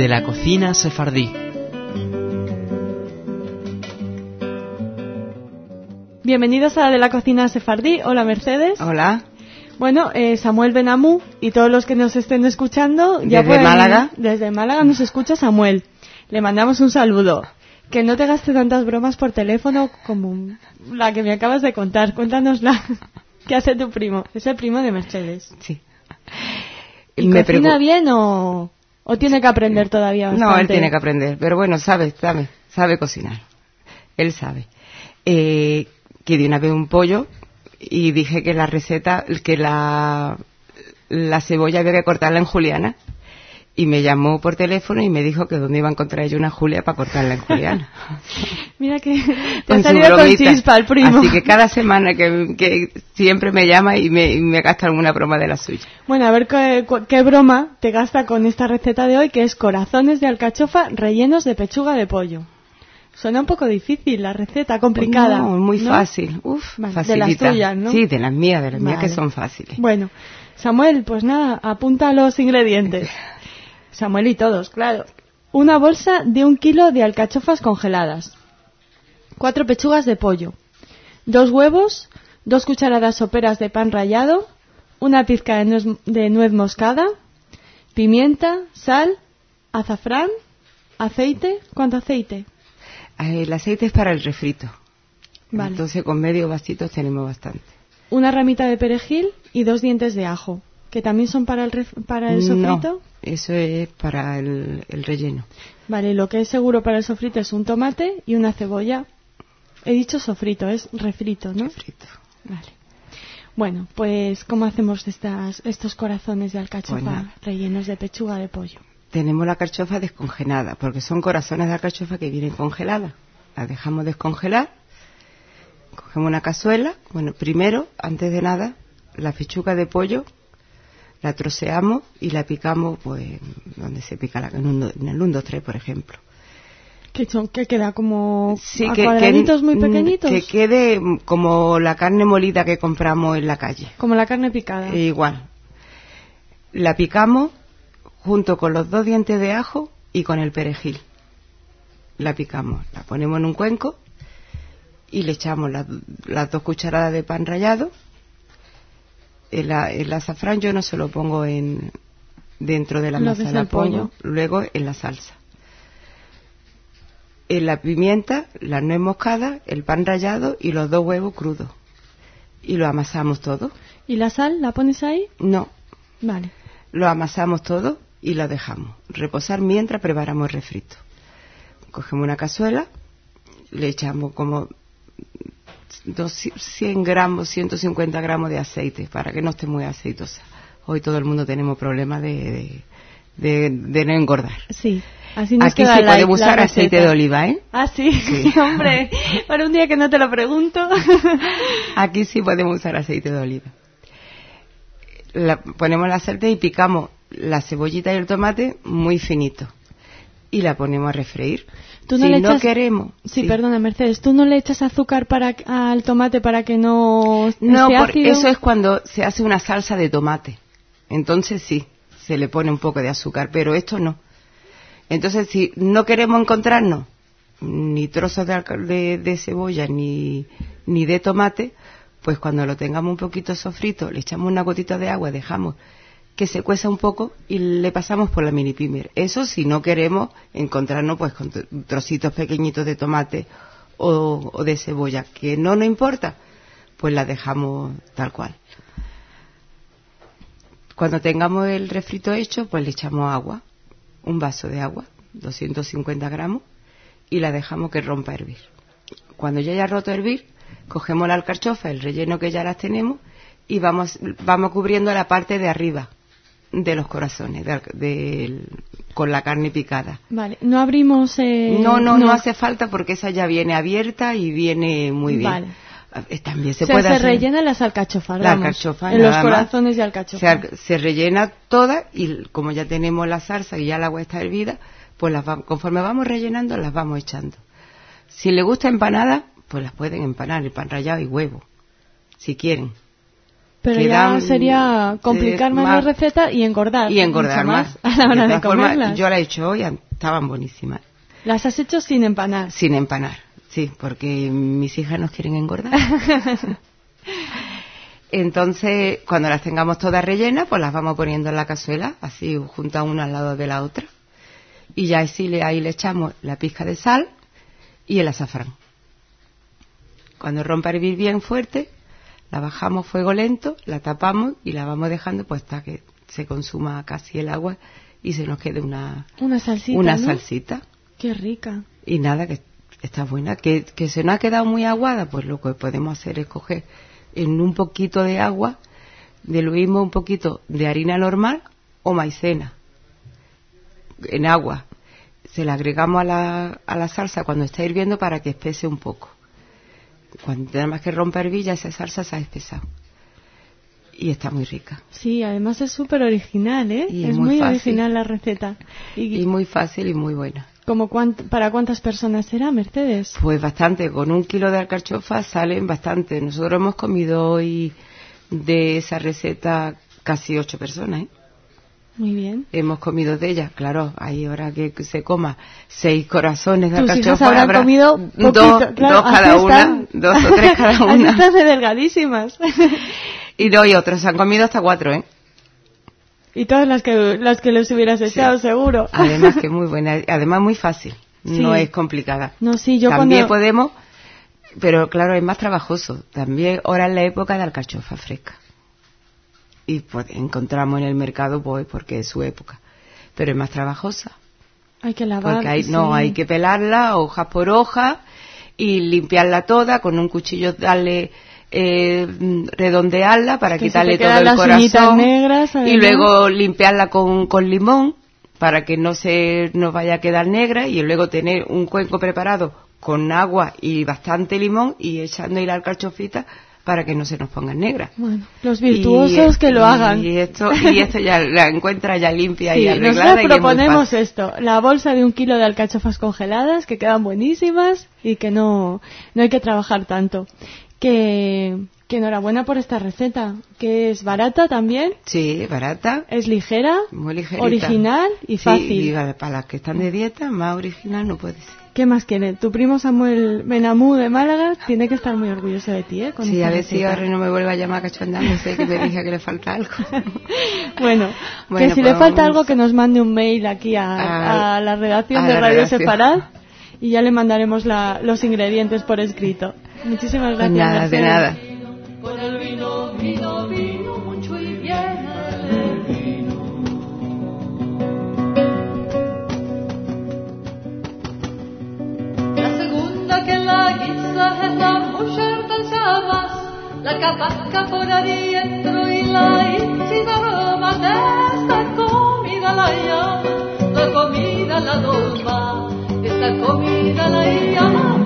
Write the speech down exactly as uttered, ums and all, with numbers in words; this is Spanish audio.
de la cocina sefardí. Bienvenidos a De la Cocina Sefardí. Hola, Mercedes. Hola. Bueno, eh, Samuel Benamú y todos los que nos estén escuchando... ya ¿Desde pueden, Málaga? Desde Málaga nos escucha Samuel. Le mandamos un saludo. Que no te gaste tantas bromas por teléfono como la que me acabas de contar. Cuéntanosla. ¿Qué hace tu primo? Es el primo de Mercedes. Sí. ¿Y Me cocina preocup- bien o, o tiene que aprender todavía bastante? No, él tiene que aprender. Pero bueno, sabe, sabe, sabe cocinar. Él sabe. Eh, que de una vez un pollo y dije que la receta, que la, la cebolla había que cortarla en juliana. Y me llamó por teléfono y me dijo que dónde iba a encontrar yo una Julia para cortarla en juliana. Mira que te Con ha su salido con bromita. chispa el primo. Así que cada semana que, que siempre me llama y me, y me gasta alguna broma de la suya. Bueno, a ver qué, cu- qué broma te gasta con esta receta de hoy, que es corazones de alcachofa rellenos de pechuga de pollo. Suena un poco difícil la receta, complicada. No, muy ¿no? fácil. Uf, Vale, facilita. de las tuyas, ¿no? Sí, de las mías, de las mías Vale. que son fáciles. Bueno, Samuel, pues nada, apunta los ingredientes. Samuel y todos, claro. Una bolsa de un kilo de alcachofas congeladas. Cuatro pechugas de pollo. Dos huevos. Dos cucharadas soperas de pan rallado. Una pizca de nuez, de nuez moscada. Pimienta, sal, azafrán, aceite. ¿Cuánto aceite? Eh, El aceite es para el refrito. Vale. Entonces con medio vasito tenemos bastante. Una ramita de perejil y dos dientes de ajo. ¿Que también son para el, ref- para el sofrito? No, eso es para el, el relleno. Vale, lo que es seguro para el sofrito es un tomate y una cebolla. He dicho sofrito, es refrito, ¿no? Refrito. Vale. Bueno, pues ¿cómo hacemos estas, estos corazones de Pues alcachofa nada. rellenos de pechuga de pollo? Tenemos la alcachofa descongelada, porque son corazones de alcachofa que vienen congeladas. Las dejamos descongelar. Cogemos una cazuela. Bueno, primero, antes de nada, la pechuga de pollo la troceamos y la picamos, pues, donde se pica la, en, un, en el uno, dos, tres, por ejemplo. ¿Que son, que queda como Sí, a que, cuadraditos que, muy pequeñitos? que quede como la carne molida que compramos en la calle. Como la carne picada. E igual. La picamos junto con los dos dientes de ajo y con el perejil. La picamos, la ponemos en un cuenco y le echamos la- las dos cucharadas de pan rallado. El, a- el azafrán yo no se lo pongo en dentro de la Lo que masa, es la el pongo pollo. luego en la salsa. En la pimienta, la nuez moscada, el pan rallado y los dos huevos crudos. Y lo amasamos todo. ¿Y la sal la pones ahí? No, Vale. lo amasamos todo y lo dejamos reposar mientras preparamos el refrito. Cogemos una cazuela, le echamos como cien gramos, ciento cincuenta gramos de aceite para que no esté muy aceitosa. Hoy todo el mundo tenemos problemas de, de, de, de no engordar. Sí. Así nos Aquí queda se la- puede usar la aceite receta. de oliva, ¿eh? Ah, sí, Sí. hombre, para un día que no te lo pregunto. Aquí sí podemos usar aceite de oliva. La, ponemos la sartén y picamos la cebollita y el tomate muy finito. Y la ponemos a refreír. Tú no si le no echas- queremos... Sí, perdona, Mercedes, ¿tú no le echas azúcar para al tomate para que no No, esté por- ácido? eso es cuando se hace una salsa de tomate. Entonces sí, se le pone un poco de azúcar, pero esto no. Entonces, si no queremos encontrarnos ni trozos de, alca- de, de cebolla ni, ni de tomate, pues cuando lo tengamos un poquito sofrito, le echamos una gotita de agua, dejamos que se cueza un poco y le pasamos por la mini pimer. Eso si no queremos encontrarnos pues con tro- trocitos pequeñitos de tomate o, o de cebolla, que no nos importa, pues la dejamos tal cual. Cuando tengamos el refrito hecho, pues le echamos agua, un vaso de agua, doscientos cincuenta gramos, y la dejamos que rompa a hervir. Cuando ya haya roto a hervir, cogemos la alcachofa, el relleno que ya las tenemos, y vamos, vamos cubriendo la parte de arriba de los corazones, de, de- con la carne picada. Vale, no abrimos... Eh, No, no, no hace falta porque esa ya viene abierta y viene muy bien. Vale. Eh, También se o sea, puede se hacer... rellenan las alcachofas, La vamos, alcachofa, en los nada más. corazones de alcachofa. Se, ar- se rellena toda y como ya tenemos la salsa y ya el agua está hervida, pues las va- conforme vamos rellenando las vamos echando. Si le gusta empanada, pues las pueden empanar, el pan rallado y huevo, si quieren. Pero quedan, ya sería complicar eh, más, más la receta y engordar. Y engordar más, más. a la hora de, de comerlas. Forma, yo la he hecho hoy, estaban buenísimas. ¿Las has hecho sin empanar? Sin empanar, sí, porque mis hijas nos quieren engordar. Entonces, cuando las tengamos todas rellenas, pues las vamos poniendo en la cazuela, así juntas una al lado de la otra. Y ya así le, ahí le echamos la pizca de sal y el azafrán. Cuando rompa a hervir bien fuerte, la bajamos fuego lento, la tapamos y la vamos dejando pues hasta que se consuma casi el agua y se nos quede una, una salsita. Una ¿no? salsita. Qué rica. Y nada, que está buena. Que, que se nos ha quedado muy aguada, pues lo que podemos hacer es coger en un poquito de agua, diluimos un poquito de harina normal o maicena en agua. Se la agregamos a la, a la salsa cuando está hirviendo para que espese un poco. Cuando nada más que rompa hervir, ya esa salsa se ha espesado. Y está muy rica. Sí, además es súper original, ¿eh? Y es muy muy fácil. original la receta. Y, y muy fácil y muy buena. ¿Como cuánt- ¿Para cuántas personas será, Mercedes? Pues bastante. Con un kilo de alcachofas salen bastante. Nosotros hemos comido hoy de esa receta casi ocho personas, ¿eh? Muy bien. Hemos comido de ella, claro, hay hora que se coma seis corazones de Tus alcachofa. hijas habrán habrá comido poquito, dos, claro, dos cada así una, están. dos o tres cada Así una. están de delgadísimas. Y no, y otros han comido hasta cuatro, ¿eh? Y todas las que las que les hubieras echado, Sí. seguro. Además que muy buena, además muy fácil, Sí. no es complicada. No, sí, yo También cuando... podemos, pero claro, es más trabajoso. También ahora es la época de alcachofa fresca. Y pues encontramos en el mercado, pues, porque es su época. Pero es más trabajosa. Hay que lavar. Porque hay, sí. no, hay que pelarla hoja por hoja y limpiarla toda, con un cuchillo darle, eh, redondearla para Que se quitarle te todo quedan el las uñitas corazón negras, y además. luego limpiarla con, con limón para que no se nos vaya a quedar negra y luego tener un cuenco preparado con agua y bastante limón y echando ahí la alcachofita para que no se nos pongan negras. Bueno, los virtuosos Y- que lo y hagan. esto, y esto ya la encuentra ya limpia Sí, y arreglada. nosotros y es muy proponemos fácil. esto, la bolsa de un kilo de alcachofas congeladas que quedan buenísimas y que no, no hay que trabajar tanto. Que, que enhorabuena por esta receta, que es barata también, Sí, barata. es ligera, Muy ligerita. original y Sí, fácil. diga, para las que están de dieta, más original no puede ser. ¿Qué más quiere? Tu primo Samuel Benamú de Málaga tiene que estar muy orgulloso de ti, ¿eh? Con Sí, esta a ver si receta. ahora no me vuelva a llamar cachondándose que me diga que le falta algo. Bueno, Bueno, que si pues le falta vamos algo que nos mande un mail aquí a, a- a la redacción a de la Radio redacción. Sefarad y ya le mandaremos la- los ingredientes por escrito. Muchísimas Pues gracias. nada, de Mercedes. nada. Con el vino, vino, vino, mucho y bien el vino. La segunda que la guisa es la mujer del llamas, la capaca por adentro y la incida aroma de esta comida la llama, la comida la dolma, esta comida la llama.